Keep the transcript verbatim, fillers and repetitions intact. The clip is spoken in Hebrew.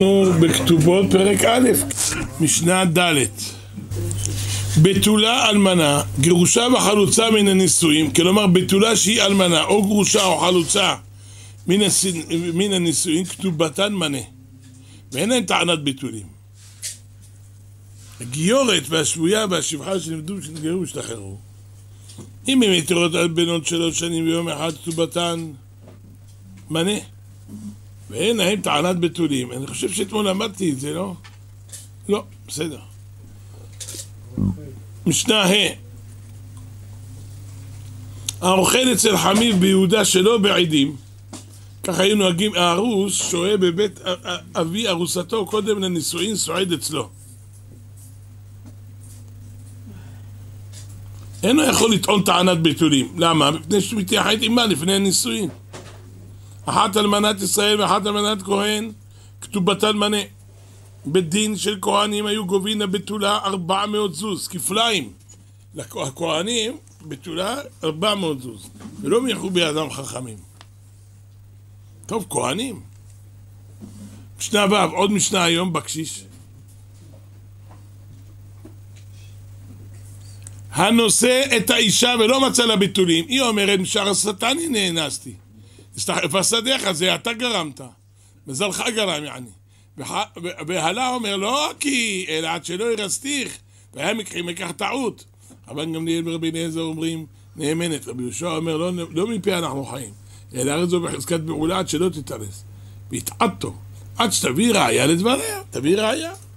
בכתובות פרק א', משנה ד'. בתולה אלמנה, גירושה וחלוצה מן הנישואים, כלומר בתולה שהיא אלמנה או גרושה או חלוצה מן, הס... מן הנישואים, כתובתן מנה, ואין להם טענת בתולים. הגיורת והשבויה והשפחה שנפדו שנגרו ושתחררו, אם הם יתרות על בנות שלוש שנים ויום אחד, כתובתן מנה ואין להם טענת בתולים. אני חושב שאתמול למדתי את זה, לא? לא, בסדר. משנה ה' האוכל אצל חמיו ביהודה שלו בעדים, ככה היו נוהגים. הארוס שוהה בבית אבי ארוסתו קודם לנישואין, סועד אצלו, אינו יכול לטעון טענת בתולים. למה? מפני שמתייחד עמה לפני הנישואין. אחת אלמנת ישראל ואחת אלמנת כהן, כתובתן מנה. בדין של כהנים היו גובין הבתולה ארבע מאות זוז, כפליים. לכהנים בתולה ארבע מאות זוז, ולא מייחו בידם חכמים. טוב, כהנים. משנה ו', עוד משנה היום בקשיש. הנושא את האישה ולא מצא לה בתולים, היא אומרת משאר השטני נאנסתי, ופסדיך זה אתה גרמת, מזלך גרם יעני. והלה אומר לא כי אלא עד שלא ירסתיך, והיה מקח טעות. אבל גם ליאל ורבי אליעזר אומרים נאמנת. רבי יהושע אומר לא, לא מפה אנחנו חיים, אלא הרי זו בחזקת בעולה עד שלא תתרס, והתעדתו עד שתביא ראיה לדבריה. תביא ראיה.